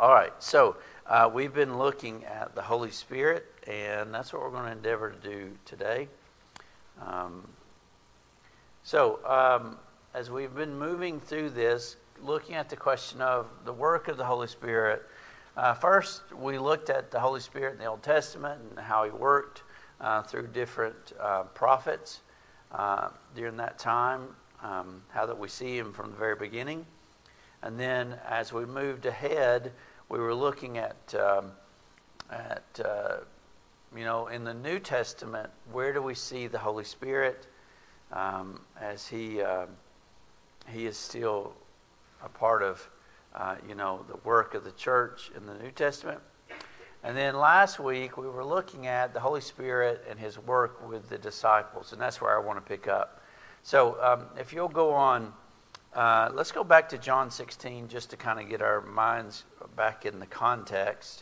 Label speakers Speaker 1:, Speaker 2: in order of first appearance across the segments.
Speaker 1: All right, so we've been looking at the Holy Spirit, and that's what we're going to endeavor to do today. As we've been moving through this, looking at the question of the work of the Holy Spirit, first we looked at the Holy Spirit in the Old Testament and how he worked through different prophets during that time, how that we see him from the very beginning. And then as we moved ahead, we were looking at in the New Testament, where do we see the Holy Spirit as he is still a part of the work of the church in the New Testament. And then last week we were looking at the Holy Spirit and his work with the disciples, and that's where I want to pick up. So if you'll go on, let's go back to John 16 just to kind of get our minds back in the context.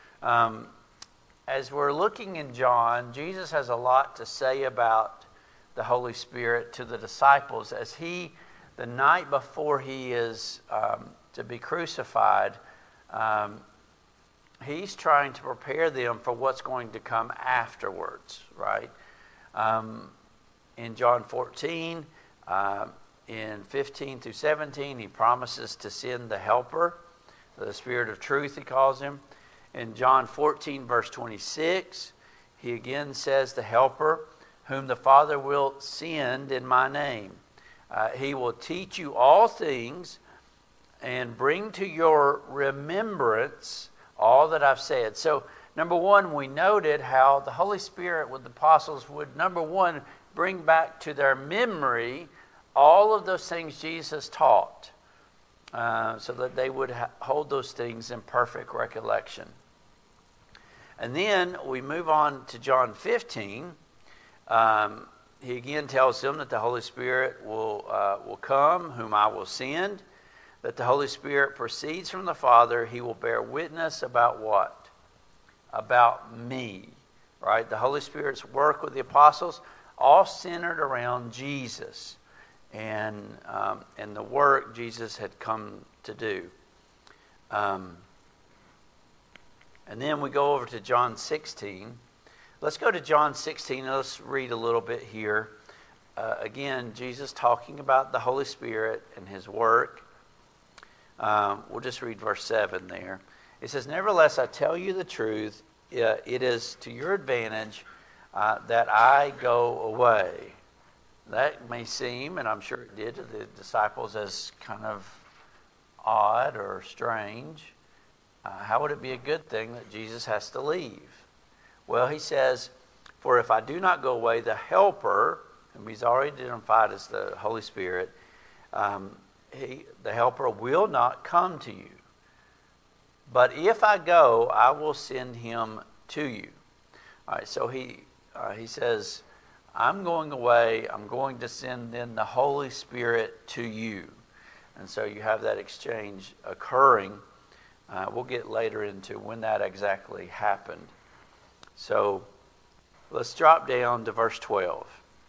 Speaker 1: As we're looking in John, Jesus has a lot to say about the Holy Spirit to the disciples as the night before he is to be crucified, he's trying to prepare them for what's going to come afterwards, right? In John 14, in 15 through 17, he promises to send the Helper, the Spirit of Truth, he calls him. In John 14, verse 26, he again says, the Helper, whom the Father will send in my name. He will teach you all things and bring to your remembrance all that I've said. So, number one, we noted how the Holy Spirit with the apostles would, number one, bring back to their memory all of those things Jesus taught, so that they would hold those things in perfect recollection. And then we move on to John 15. He again tells them that the Holy Spirit will come, whom I will send, that the Holy Spirit proceeds from the Father. He will bear witness about what? About me, right? The Holy Spirit's work with the apostles, all centered around Jesus and the work Jesus had come to do. And then we go over to John 16. Let's go to John 16 and let's read a little bit here. Again, Jesus talking about the Holy Spirit and his work. We'll just read verse 7 there. It says, nevertheless, I tell you the truth, it is to your advantage that I go away. That may seem, and I'm sure it did to the disciples, as kind of odd or strange. How would it be a good thing that Jesus has to leave? Well, he says, for if I do not go away, the Helper, whom he's already identified as the Holy Spirit, the Helper will not come to you. But if I go, I will send him to you. All right, so he says, I'm going away. I'm going to send then the Holy Spirit to you. And so you have that exchange occurring. We'll get later into when that exactly happened. So let's drop down to verse 12.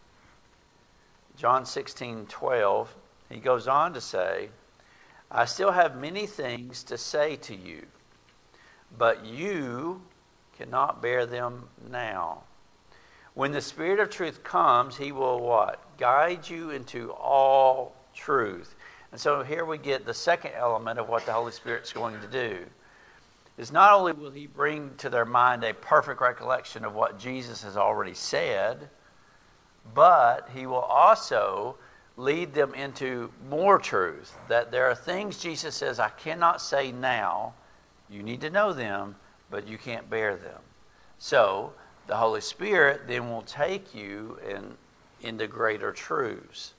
Speaker 1: John 16:12, he goes on to say, I still have many things to say to you, but you cannot bear them now. When the Spirit of truth comes, he will what? Guide you into all truth. And so here we get the second element of what the Holy Spirit's going to do. Is not only will he bring to their mind a perfect recollection of what Jesus has already said, but he will also lead them into more truth. That there are things Jesus says, I cannot say now. You need to know them, but you can't bear them. So the Holy Spirit then will take you into greater truths.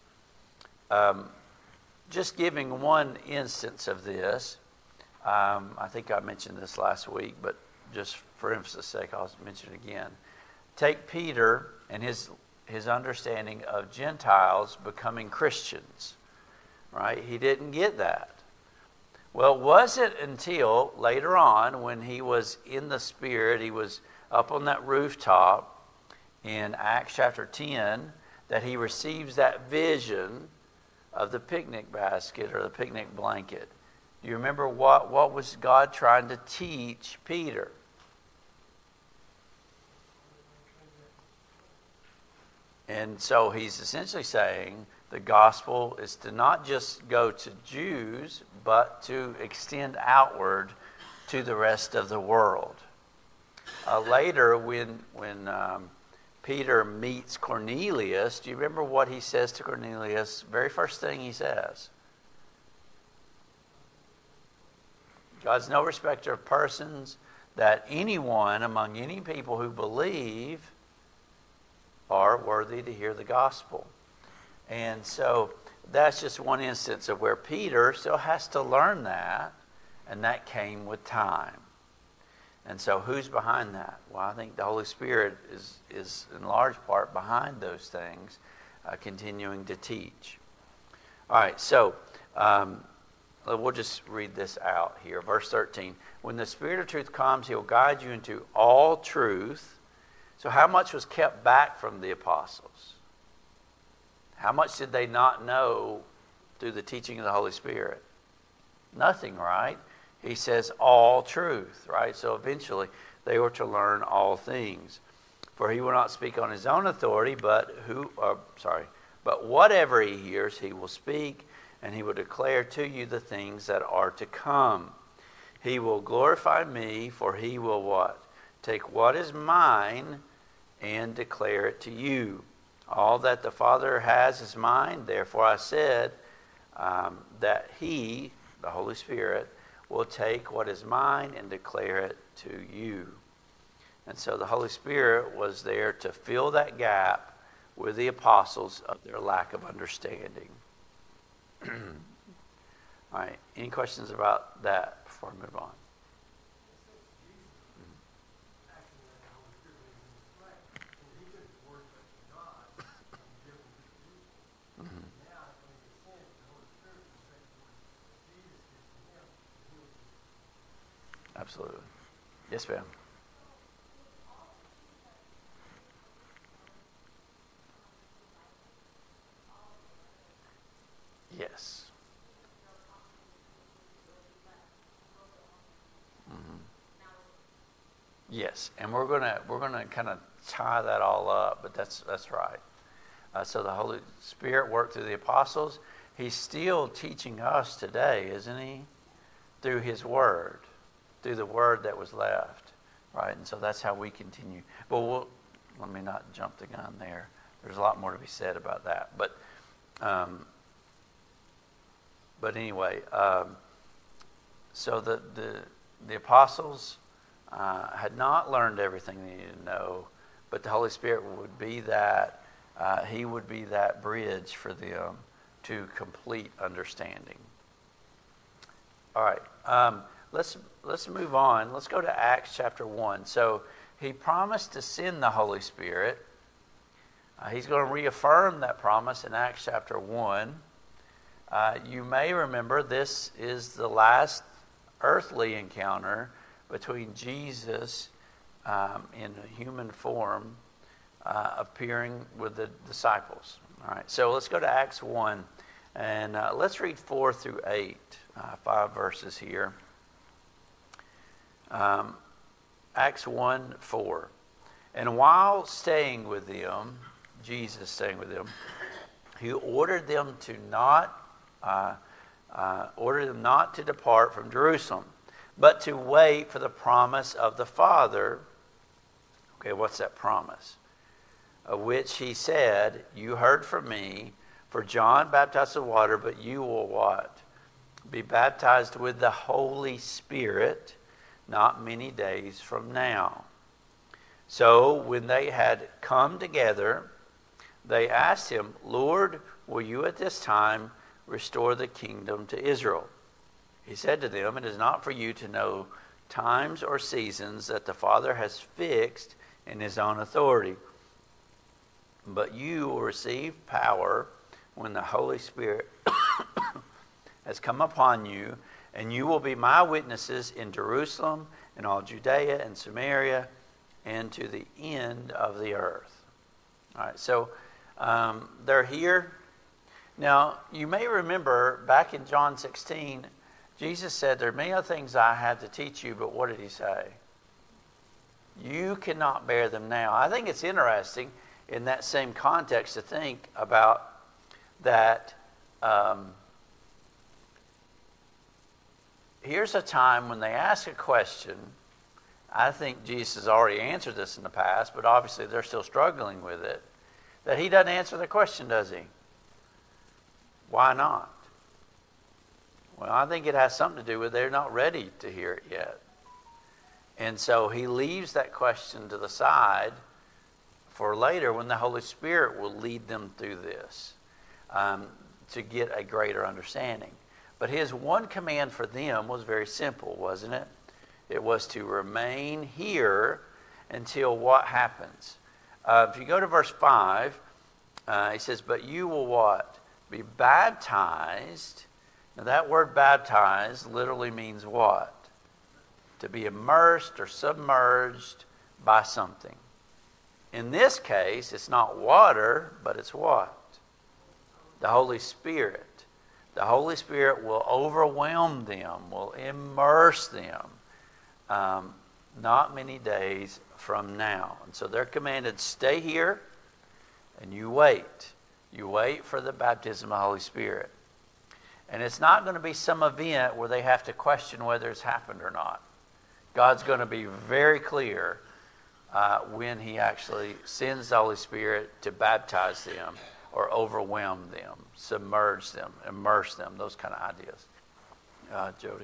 Speaker 1: Just giving one instance of this, I think I mentioned this last week, but just for emphasis' sake, I'll mention it again. Take Peter and his understanding of Gentiles becoming Christians, right? He didn't get that. Well, was it until later on when he was in the Spirit, he was up on that rooftop in Acts chapter 10, that he receives that vision of the picnic basket or the picnic blanket. Do you remember what was God trying to teach Peter? And so he's essentially saying the gospel is to not just go to Jews, but to extend outward to the rest of the world. Later, when Peter meets Cornelius, do you remember what he says to Cornelius? Very first thing he says. God's no respecter of persons, that anyone among any people who believe are worthy to hear the gospel. And so that's just one instance of where Peter still has to learn that, and that came with time. And so who's behind that? Well, I think the Holy Spirit is in large part behind those things, continuing to teach. All right, so we'll just read this out here. Verse 13. When the Spirit of truth comes, he'll guide you into all truth. So how much was kept back from the apostles? How much did they not know through the teaching of the Holy Spirit? Nothing, right? He says all truth, right? So eventually they were to learn all things. For he will not speak on his own authority, but whatever he hears, he will speak, and he will declare to you the things that are to come. He will glorify me, for he will what? Take what is mine and declare it to you. All that the Father has is mine. Therefore I said that he, the Holy Spirit, will take what is mine and declare it to you. And so the Holy Spirit was there to fill that gap with the apostles of their lack of understanding. All right, any questions about that before I move on? Absolutely. Yes, ma'am. Yes. Mm-hmm. Yes, and we're gonna kind of tie that all up, but that's right. So the Holy Spirit worked through the apostles. He's still teaching us today, isn't he? Through his word. Through the word that was left, right? And so that's how we continue. But let me not jump the gun there. There's a lot more to be said about that. But anyway, so the apostles had not learned everything they needed to know, but the Holy Spirit would be that. He would be that bridge for them to complete understanding. All right. Let's move on. Let's go to Acts chapter 1. So he promised to send the Holy Spirit. He's going to reaffirm that promise in Acts chapter 1. You may remember this is the last earthly encounter between Jesus in human form appearing with the disciples. All right, so let's go to Acts 1, and let's read 4 through 8, 5 verses here. Acts 1, 4. And while staying with them, Jesus staying with them, he ordered them not to depart from Jerusalem, but to wait for the promise of the Father. Okay, what's that promise? Of which he said, you heard from me, for John baptized with water, but you will what? Be baptized with the Holy Spirit not many days from now. So when they had come together, they asked him, Lord, will you at this time restore the kingdom to Israel? He said to them, it is not for you to know times or seasons that the Father has fixed in his own authority, but you will receive power when the Holy Spirit has come upon you, and you will be my witnesses in Jerusalem and all Judea and Samaria and to the end of the earth. All right, so they're here. Now, you may remember back in John 16, Jesus said, there are many other things I had to teach you, but what did he say? You cannot bear them now. I think it's interesting in that same context to think about that. Here's a time when they ask a question. I think Jesus has already answered this in the past, but obviously they're still struggling with it. That he doesn't answer the question, does he? Why not? Well, I think it has something to do with they're not ready to hear it yet. And so he leaves that question to the side for later when the Holy Spirit will lead them through this to get a greater understanding. But his one command for them was very simple, wasn't it? It was to remain here until what happens? If you go to verse 5, he says, but you will what? Be baptized. Now that word baptized literally means what? To be immersed or submerged by something. In this case, it's not water, but it's what? The Holy Spirit. The Holy Spirit will overwhelm them, will immerse them not many days from now. And so they're commanded, stay here and you wait. You wait for the baptism of the Holy Spirit. And it's not going to be some event where they have to question whether it's happened or not. God's going to be very clear when he actually sends the Holy Spirit to baptize them or overwhelm them, submerge them, immerse them, those kind of ideas. Jody.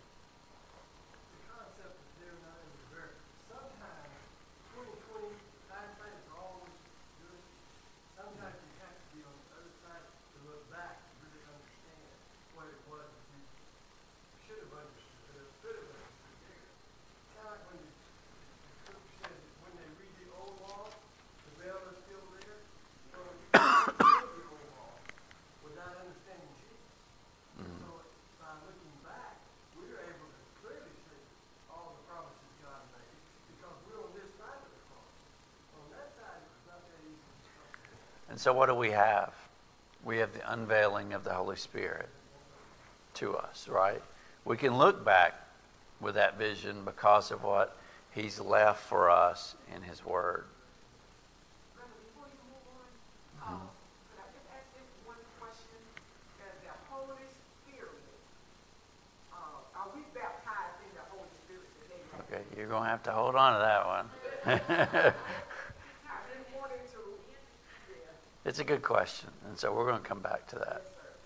Speaker 1: And so what do we have? We have the unveiling of the Holy Spirit to us, right? We can look back with that vision because of what he's left for us in his word.
Speaker 2: Before you move on, could I just ask this one question? The Holy Spirit, are we baptized in the Holy Spirit today?
Speaker 1: Okay, you're going to have to hold on to that one. It's a good question, and so we're going to come back to that.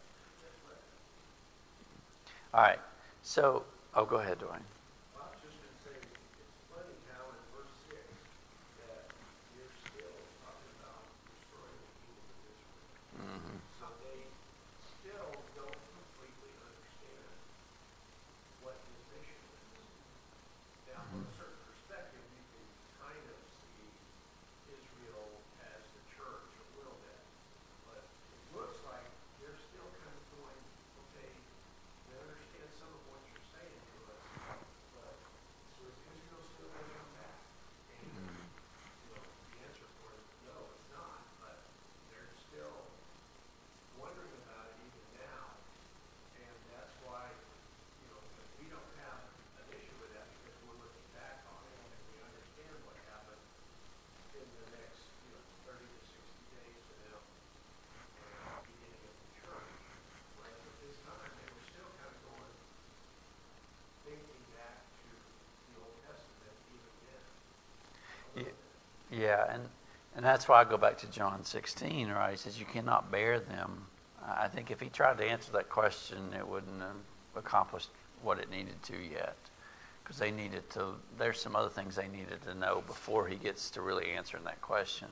Speaker 1: All right, so, go ahead, Dwayne.
Speaker 3: I was just going to say, it's funny how in verse 6 that you're still talking about destroying the kingdom of Israel.
Speaker 1: Mm-hmm.
Speaker 3: So they still don't completely understand what his mission is. Now, from a certain perspective, you can kind of see Israel as the church a little bit. But it looks like they're still kind of going, okay, we understand some of what you're saying to us, but so is Israel still going to come back? And the answer for it is no, it's not. But they're still wondering about it even now, and that's why we don't have an issue with that because we're looking back on it and we understand what happened in the next 30 to 60 days for them and beginning of the church. Whereas at this time they were still kind of going, thinking back to the Old Testament even then.
Speaker 1: Yeah, and that's why I go back to John 16, right? He says you cannot bear them. I think if he tried to answer that question, it wouldn't have accomplished what it needed to yet. Because they needed to, there's some other things they needed to know before he gets to really answering that question.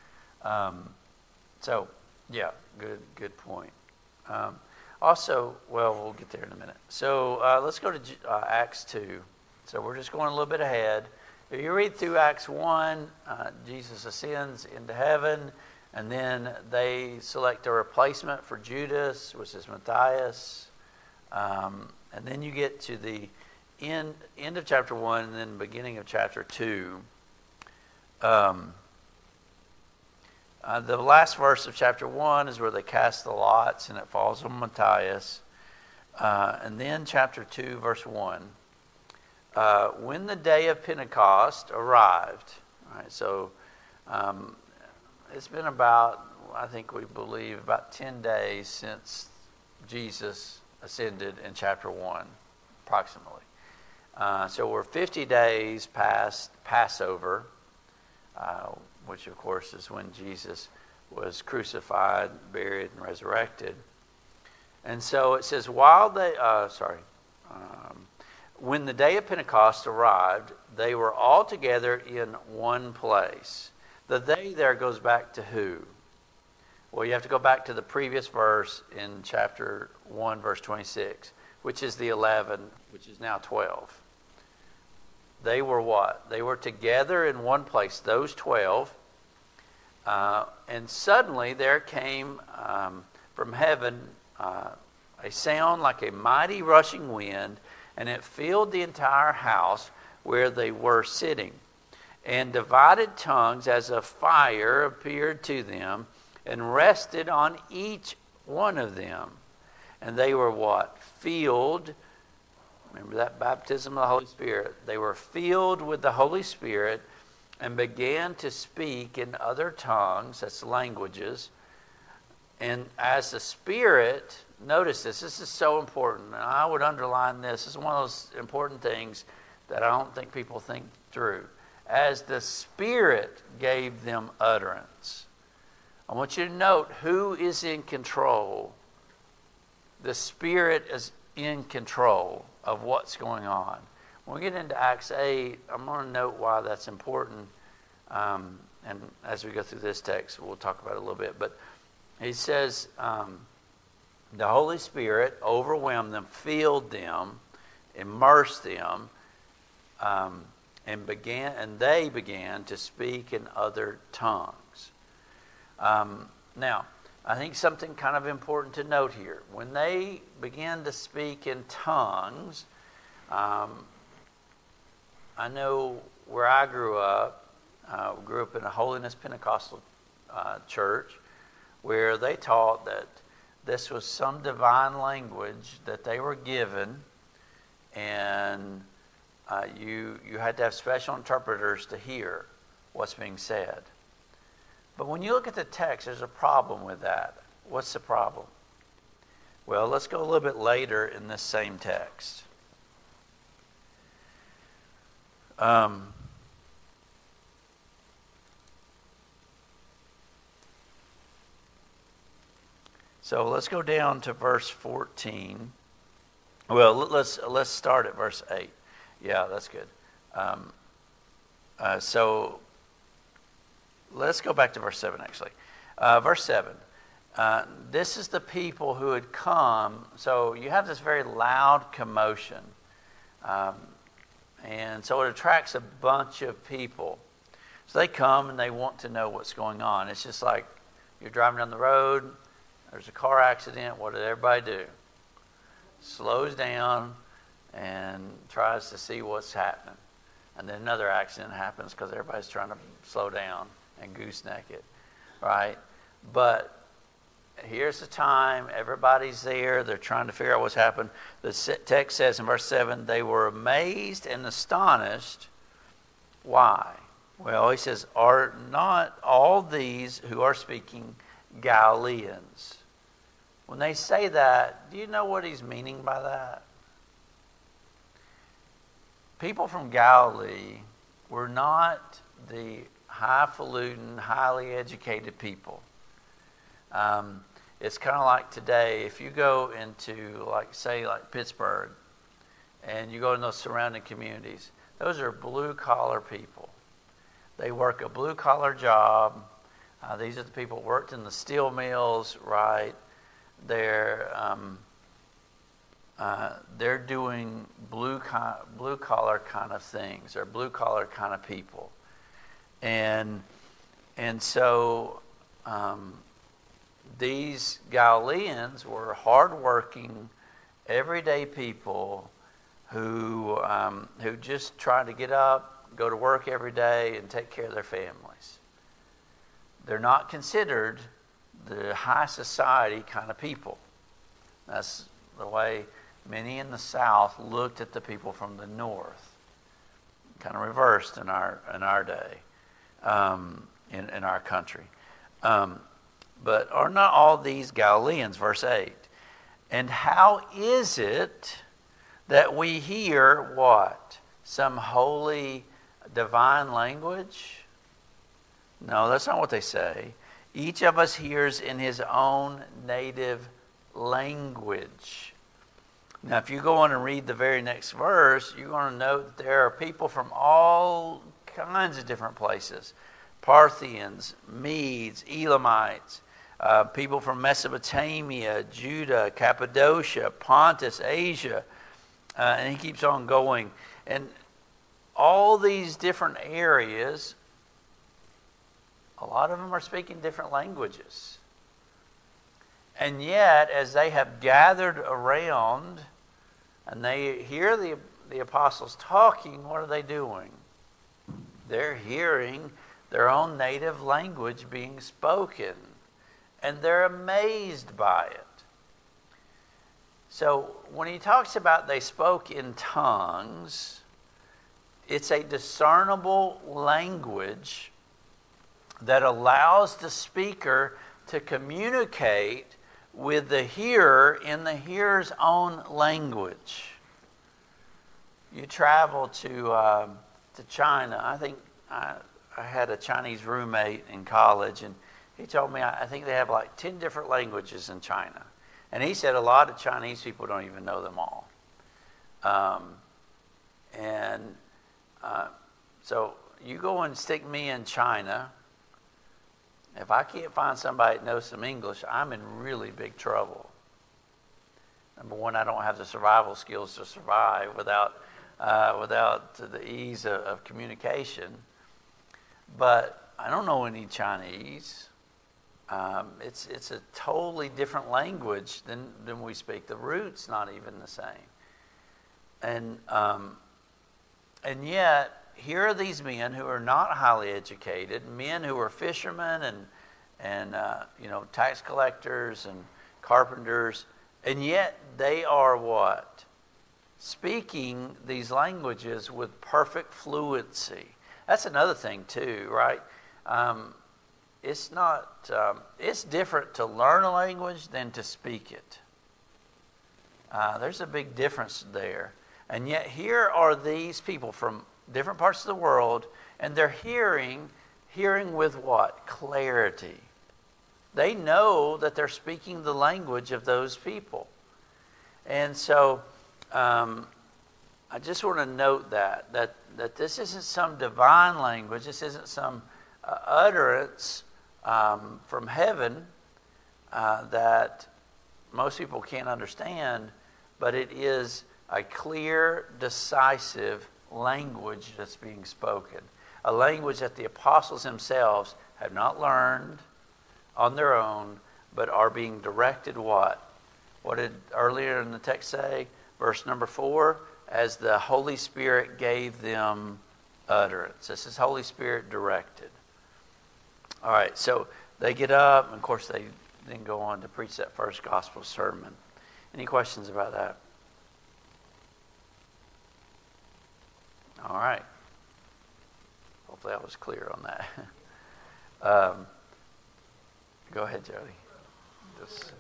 Speaker 1: So, yeah, good point. Also, well, we'll get there in a minute. So let's go to Acts 2. So we're just going a little bit ahead. If you read through Acts 1, Jesus ascends into heaven, and then they select a replacement for Judas, which is Matthias. And then you get to the end of chapter 1 and then beginning of chapter 2. The last verse of chapter 1 is where they cast the lots, and it falls on Matthias. And then chapter 2, verse 1. When the day of Pentecost arrived, all right, so it's been about, I think we believe, about 10 days since Jesus ascended in chapter 1, approximately. So we're 50 days past Passover, which of course is when Jesus was crucified, buried, and resurrected. And so it says, when the day of Pentecost arrived, they were all together in one place. The they there goes back to who? Well, you have to go back to the previous verse in chapter 1, verse 26, which is the 11, which is now 12. They were what? They were together in one place, those 12. And suddenly there came from heaven a sound like a mighty rushing wind, and it filled the entire house where they were sitting. And divided tongues as of fire appeared to them and rested on each one of them. And they were what? Filled. Remember that baptism of the Holy Spirit. They were filled with the Holy Spirit and began to speak in other tongues, that's languages. And as the Spirit, notice this is so important, and I would underline this. This is one of those important things that I don't think people think through. As the Spirit gave them utterance. I want you to note who is in control. The Spirit is in control of what's going on. When we get into Acts 8, I'm going to note why that's important. And as we go through this text, we'll talk about it a little bit. But he says the Holy Spirit overwhelmed them, filled them, immersed them, and they began to speak in other tongues. Now, I think something kind of important to note here. When they began to speak in tongues, I know where I grew up in a Holiness Pentecostal church, where they taught that this was some divine language that they were given, and you had to have special interpreters to hear what's being said. But when you look at the text, there's a problem with that. What's the problem? Well, let's go a little bit later in this same text. So let's go down to verse 14. Well, let's start at verse 8. Yeah, that's good. So let's go back to verse 7, actually. Verse 7. This is the people who had come. So you have this very loud commotion. And so it attracts a bunch of people. So they come and they want to know what's going on. It's just like you're driving down the road. There's a car accident. What did everybody do? Slows down and tries to see what's happening. And then another accident happens because everybody's trying to slow down and gooseneck it, right? But here's the time. Everybody's there. They're trying to figure out what's happened. The text says in verse 7, they were amazed and astonished. Why? Well, he says, are not all these who are speaking Galileans? When they say that, do you know what he's meaning by that? People from Galilee were not the highfalutin, highly educated people. It's kind of like today, if you go into, like Pittsburgh, and you go in those surrounding communities, those are blue-collar people. They work a blue-collar job. These are the people who worked in the steel mills, right? They're doing blue-collar kind of things. They're blue-collar kind of people. And so these Galileans were hardworking, everyday people who just tried to get up, go to work every day, and take care of their families. They're not considered the high society kind of people. That's the way many in the south looked at the people from the north. Kind of reversed in our day, in our country. But are not all these Galileans? Verse 8. And how is it that we hear what? Some holy divine language? No, that's not what they say. Each of us hears in his own native language. Now, if you go on and read the very next verse, you're going to note that there are people from all kinds of different places. Parthians, Medes, Elamites, people from Mesopotamia, Judah, Cappadocia, Pontus, Asia, and he keeps on going. And all these different areas, a lot of them are speaking different languages. And yet, as they have gathered around and they hear the apostles talking, what are they doing? They're hearing their own native language being spoken. And they're amazed by it. So when he talks about they spoke in tongues, it's a discernible language that allows the speaker to communicate with the hearer in the hearer's own language. You travel to China. I think I had a Chinese roommate in college, and he told me I think they have like 10 different languages in China. And he said a lot of Chinese people don't even know them all. So you go and stick me in China. If I can't find somebody that knows some English, I'm in really big trouble. Number one, I don't have the survival skills to survive without the ease of communication. But I don't know any Chinese. It's a totally different language than we speak. The root's not even the same. And yet, here are these men who are not highly educated, men who are fishermen and tax collectors and carpenters, and yet they are what? Speaking these languages with perfect fluency. That's another thing too, right? It's not. It's different to learn a language than to speak it. There's a big difference there, and yet here are these people from different parts of the world, and they're hearing with what? Clarity. They know that they're speaking the language of those people. And so I just want to note that this isn't some divine language. This isn't some utterance from heaven that most people can't understand, but it is a clear, decisive language that's being spoken. A language that the apostles themselves have not learned on their own, but are being directed what? What did earlier in the text say? Verse number 4, as the Holy Spirit gave them utterance. This is Holy Spirit directed. All right, so they get up, and of course they then go on to preach that first gospel sermon. Any questions about that? All right. Hopefully I was clear on that. Go ahead, Jody. Just...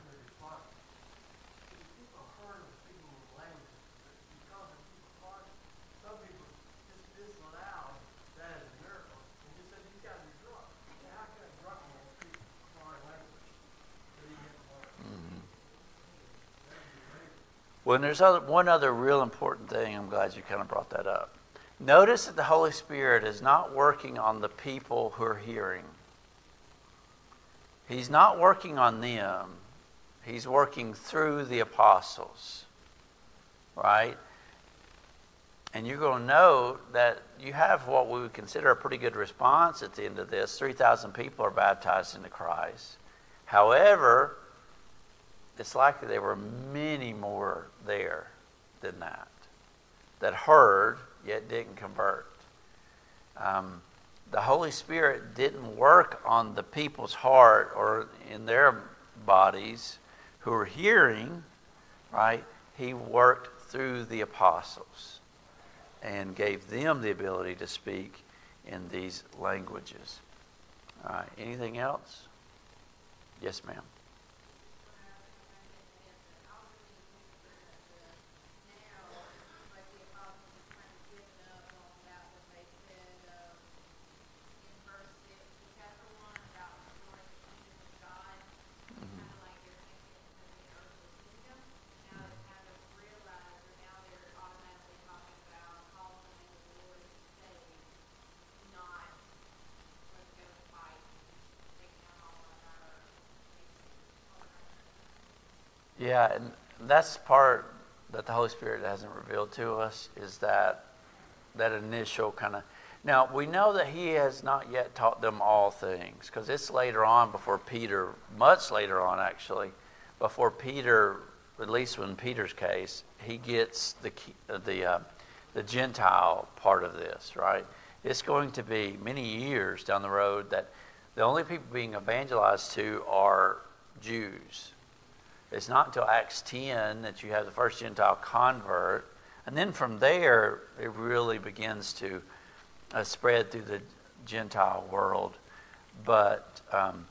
Speaker 1: Well, and there's one other real important thing. I'm glad you kind of brought that up. Notice that the Holy Spirit is not working on the people who are hearing. He's not working on them. He's working through the apostles, right? And you're going to note that you have what we would consider a pretty good response at the end of this. 3,000 people are baptized into Christ. However, it's likely there were many more there than that heard yet didn't convert. The Holy Spirit didn't work on the people's heart or in their bodies who were hearing, right? he worked through the apostles and gave them the ability to speak in these languages. All right, anything else? Yes, ma'am. Yeah, and that's the part that the Holy Spirit hasn't revealed to us, is that initial kind of... Now, we know that he has not yet taught them all things, because it's later on before Peter, much later on actually, before Peter, at least in Peter's case, he gets the Gentile part of this, right? It's going to be many years down the road that the only people being evangelized to are Jews. It's not until Acts 10 that you have the first Gentile convert. And then from there, it really begins to spread through the Gentile world. But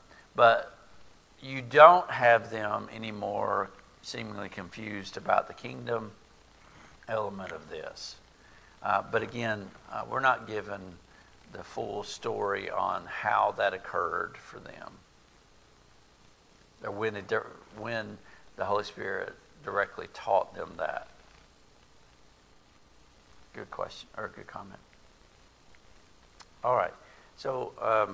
Speaker 1: you don't have them anymore seemingly confused about the kingdom element of this. But again, we're not given the full story on how that occurred for them, or when the Holy Spirit directly taught them that. Good question, or good comment. All right, so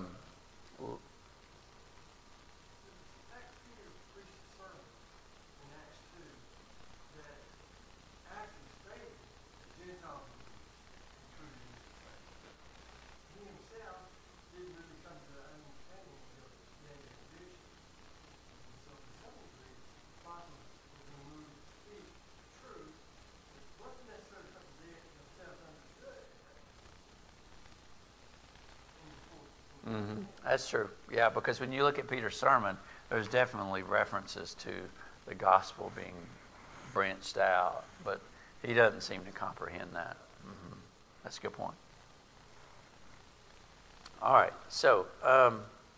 Speaker 1: that's true. Yeah, because when you look at Peter's sermon, there's definitely references to the gospel being branched out, but he doesn't seem to comprehend that. That's a good point. All right, so I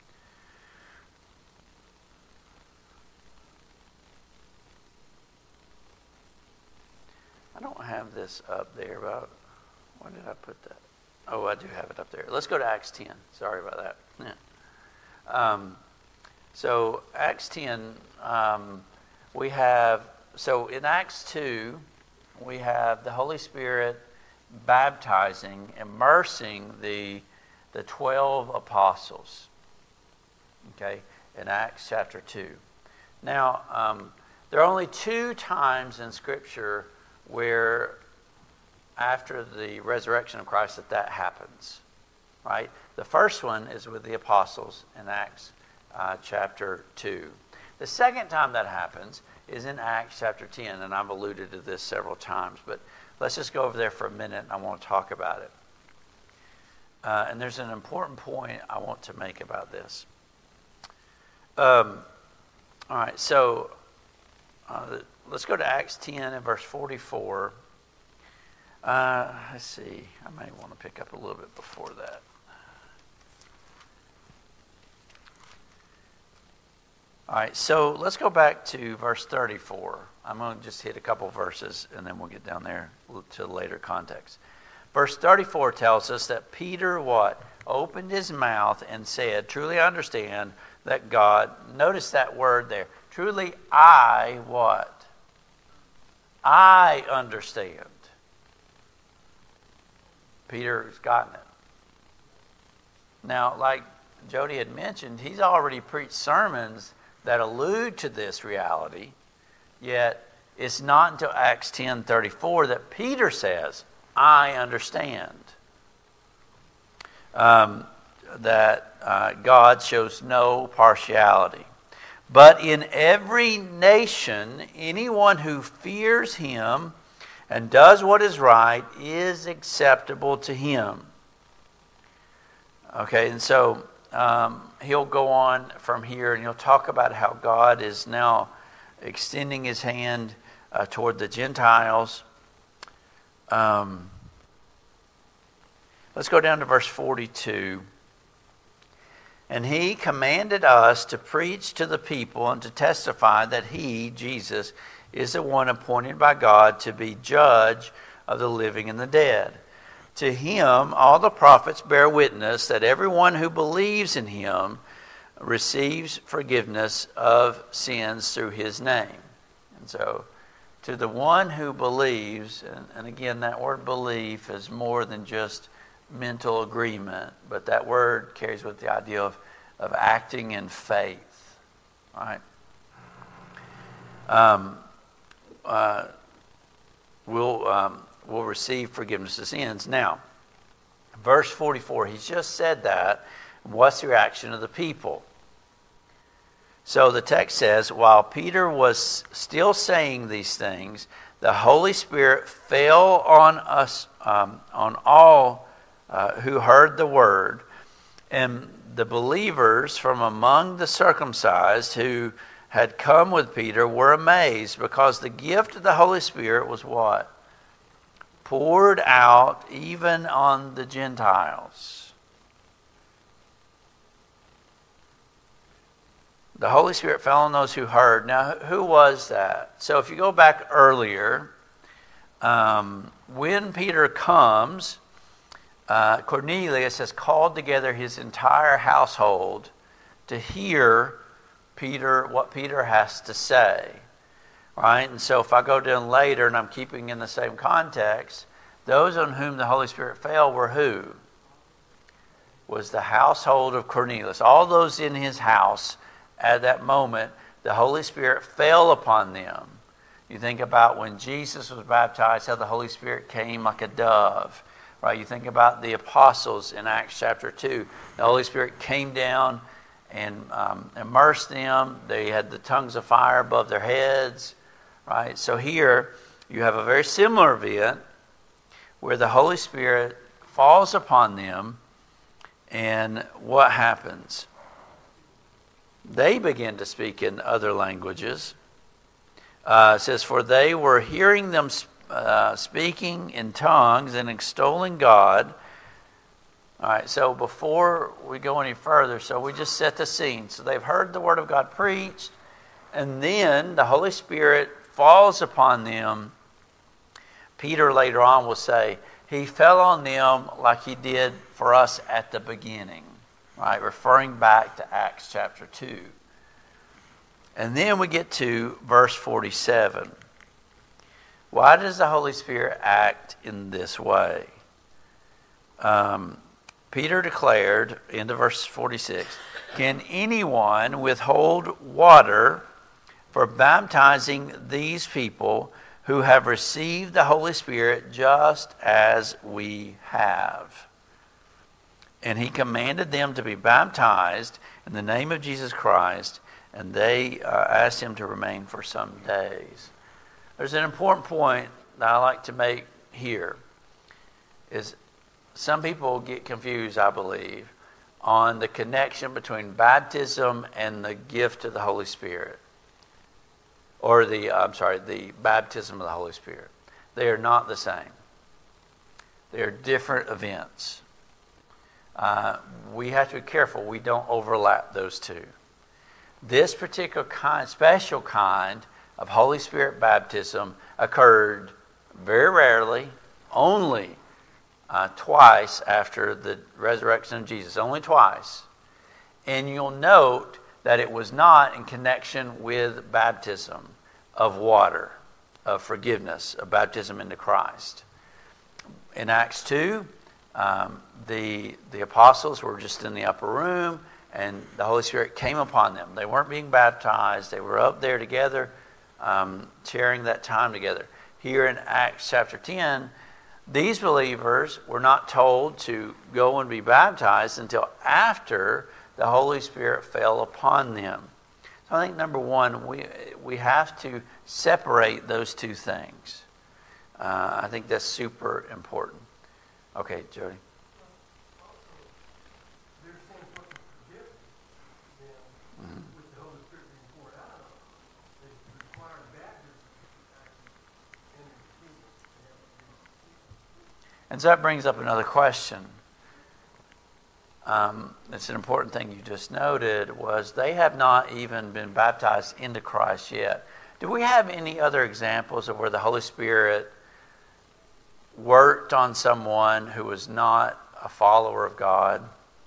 Speaker 1: don't have this up there, but why did I put that? Oh, I do have it up there. Let's go to Acts 10. Sorry about that. Yeah. So Acts 10, we have, so in Acts 2, we have the Holy Spirit baptizing, immersing the 12 apostles, okay, in Acts chapter 2. Now, there are only 2 times in Scripture where after the resurrection of Christ that happens, right? The first one is with the apostles in Acts chapter 2. The second time that happens is in Acts chapter 10, and I've alluded to this several times, but let's just go over there for a minute, and I want to talk about it. And there's an important point I want to make about this. All right, so let's go to Acts 10 and verse 44. Let's see, I may want to pick up a little bit before that. All right, so let's go back to verse 34. I'm going to just hit a couple verses and then we'll get down there to later context. Verse 34 tells us that Peter, what? Opened his mouth and said, truly I understand that God, notice that word there, truly I, what? I understand. Peter's gotten it. Now, like Jody had mentioned, he's already preached sermons that allude to this reality, yet it's not until Acts 10:34 that Peter says, I understand. That God shows no partiality. But in every nation, anyone who fears him and does what is right is acceptable to him. Okay, and so he'll go on from here and he'll talk about how God is now extending his hand toward the Gentiles. Let's go down to verse 42. And he commanded us to preach to the people and to testify that he, Jesus, is the one appointed by God to be judge of the living and the dead. To him all the prophets bear witness that everyone who believes in him receives forgiveness of sins through his name. And so, to the one who believes, and again, that word belief is more than just mental agreement, but that word carries with the idea of acting in faith. All right? We'll receive forgiveness of sins. Now, verse 44, he's just said that. What's the reaction of the people? So the text says, while Peter was still saying these things, the Holy Spirit fell on us, on all who heard the word, and the believers from among the circumcised who had come with Peter were amazed, because the gift of the Holy Spirit was what? Poured out even on the Gentiles. The Holy Spirit fell on those who heard. Now, who was that? So if you go back earlier, when Peter comes, Cornelius has called together his entire household to hear what Peter has to say. Right? And so if I go down later, and I'm keeping in the same context, those on whom the Holy Spirit fell were who? Was the household of Cornelius. All those in his house at that moment, the Holy Spirit fell upon them. You think about when Jesus was baptized, how the Holy Spirit came like a dove. Right? You think about the apostles in Acts chapter 2. The Holy Spirit came down and immersed them. They had the tongues of fire above their heads. Right? So here you have a very similar event where the Holy Spirit falls upon them, and what happens? They begin to speak in other languages. It says, for they were hearing them speaking in tongues and extolling God. All right, so before we go any further, so we just set the scene. So they've heard the word of God preached, and then the Holy Spirit falls upon them. Peter later on will say, he fell on them like he did for us at the beginning. Right, referring back to Acts chapter 2. And then we get to verse 47. Why does the Holy Spirit act in this way? Peter declared, into verse 46, can anyone withhold water for baptizing these people who have received the Holy Spirit just as we have? And he commanded them to be baptized in the name of Jesus Christ, and they asked him to remain for some days. There's an important point that I like to make here, is some people get confused, I believe, on the connection between baptism and the gift of the Holy Spirit. Or the baptism of the Holy Spirit. They are not the same. They are different events. We have to be careful we don't overlap those two. This particular special kind of Holy Spirit baptism occurred very rarely, only twice after the resurrection of Jesus, only twice. And you'll note that it was not in connection with baptism of water, of forgiveness, of baptism into Christ. In Acts 2, the apostles were just in the upper room, and the Holy Spirit came upon them. They weren't being baptized. They were up there together, sharing that time together. Here in Acts chapter 10, these believers were not told to go and be baptized until after the Holy Spirit fell upon them. So I think, number one, we have to separate those two things. I think that's super important. Okay, Jody.
Speaker 3: There's some sort of forgiveness then with the Holy Spirit being poured out. They require baptism.
Speaker 1: And so that brings up another question. It's an important thing you just noted, was they have not even been baptized into Christ yet. Do we have any other examples of where the Holy Spirit worked on someone who was not a follower of God?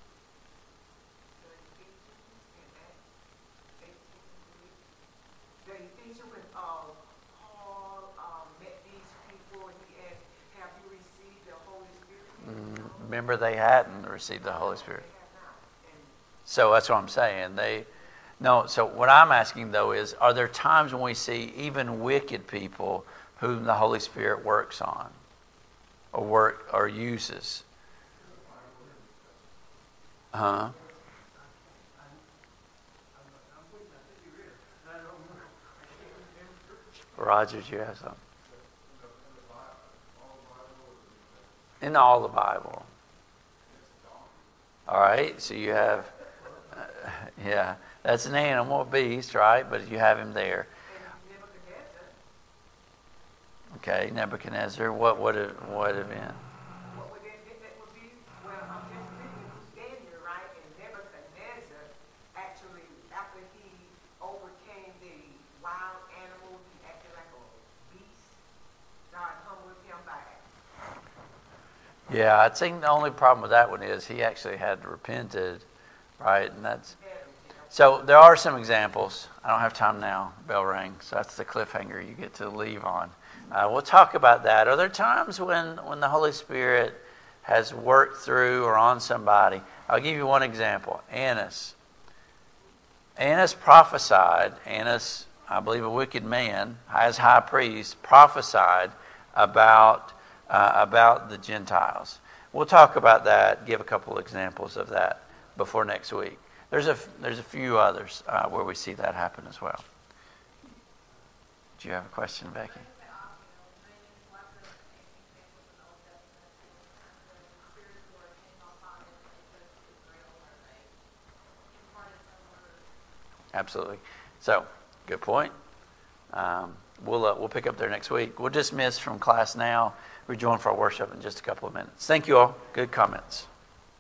Speaker 2: The Ephesians when Paul met these people and he asked, have you received the Holy Spirit?
Speaker 1: Remember, they hadn't received the Holy Spirit. So that's what I'm saying. So what I'm asking, though, is are there times when we see even wicked people whom the Holy Spirit works on or uses? Huh? Roger, do you have something? In all the Bible. All right, so you have, that's an animal, beast, right? But you have him there. Okay, Nebuchadnezzar. What would have been?
Speaker 2: What would that would be? Well, I'm just thinking who's Daniel, right? And Nebuchadnezzar, actually, after he overcame the wild animal, he acted like a beast. God humbled him by it.
Speaker 1: Yeah, I think the only problem with that one is he actually had repented, right? And that's so. There are some examples. I don't have time now. Bell rang, so that's the cliffhanger you get to leave on. We'll talk about that. Are there times when the Holy Spirit has worked through or on somebody? I'll give you one example. Annas. Annas prophesied. Annas, I believe, a wicked man, as high priest, prophesied about the Gentiles. We'll talk about that, give a couple examples of that before next week. There's a few others where we see that happen as well. Do you have a question, Becky? Absolutely. So, good point. We'll pick up there next week. We'll dismiss from class now. Rejoin for our worship in just a couple of minutes. Thank you all. Good comments.